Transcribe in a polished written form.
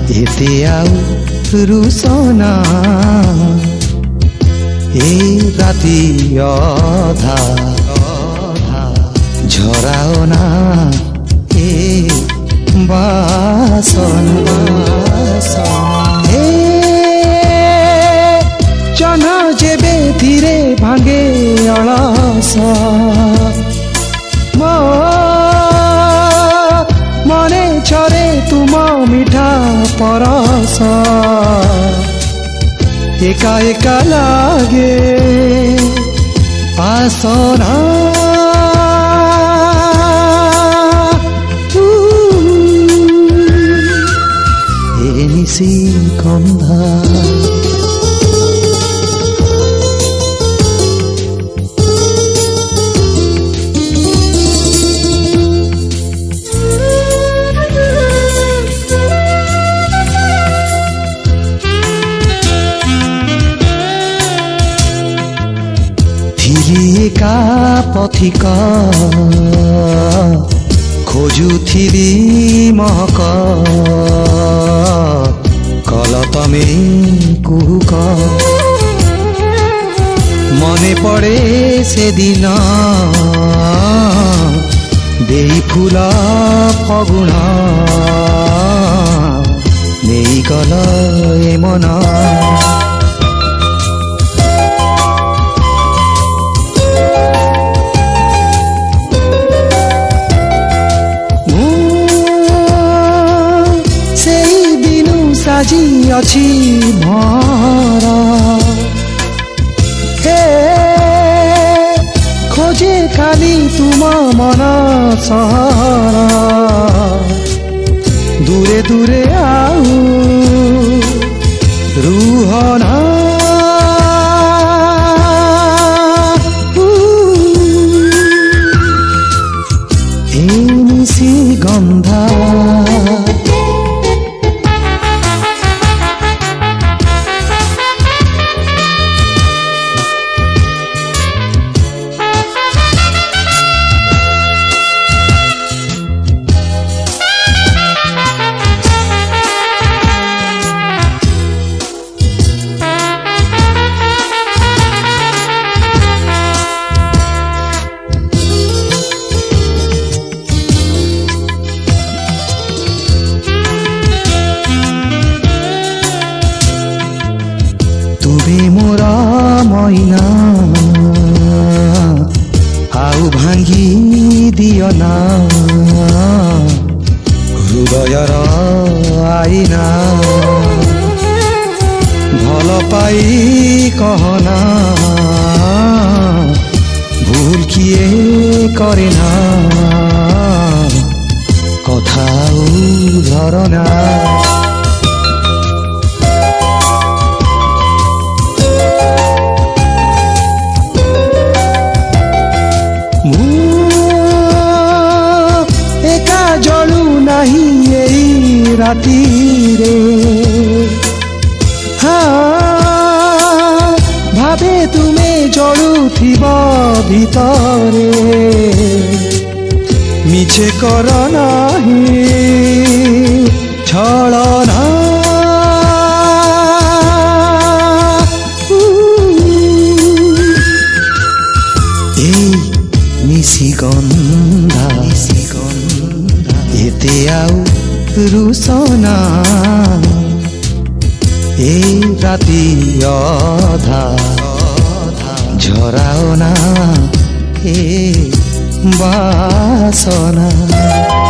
এতে আউ রুসনা এই রাতি অধা ঝরাও না এ বাসনা এ চন যেবে ধীরে ভাঙে অলস মনে ছড়ে তুম মিঠা পরশ একা একা লাগে আসনা এ নিশি গন্ধা একা পথিক খোঁজুথিলি মহক কল তমে কুহুক মনে পড়ে সেদিন দেই ফুল ফগুণ নেই গল এ মন সাজি অছি ভর হে খোঁজে খালি তুম মন সহর দূরে দূরে আউ রুহ না এই নিশি গন্ধা তুমি মোর মইনা আউ ভাঙ্গি দিও না হৃদয়র আইনা ভাল পাই কহনা ভুল কিয়ে করে না কথাও ধরনা জলু নাহি এই রাতিরে ভাবে তুমে জলুথিব ভিতরে মিছে কর নাহি ছলনা এই নিশি গন্ধা এতে আউ রুসনা এই রাতি অধা ঝরাও না এ বাসনা।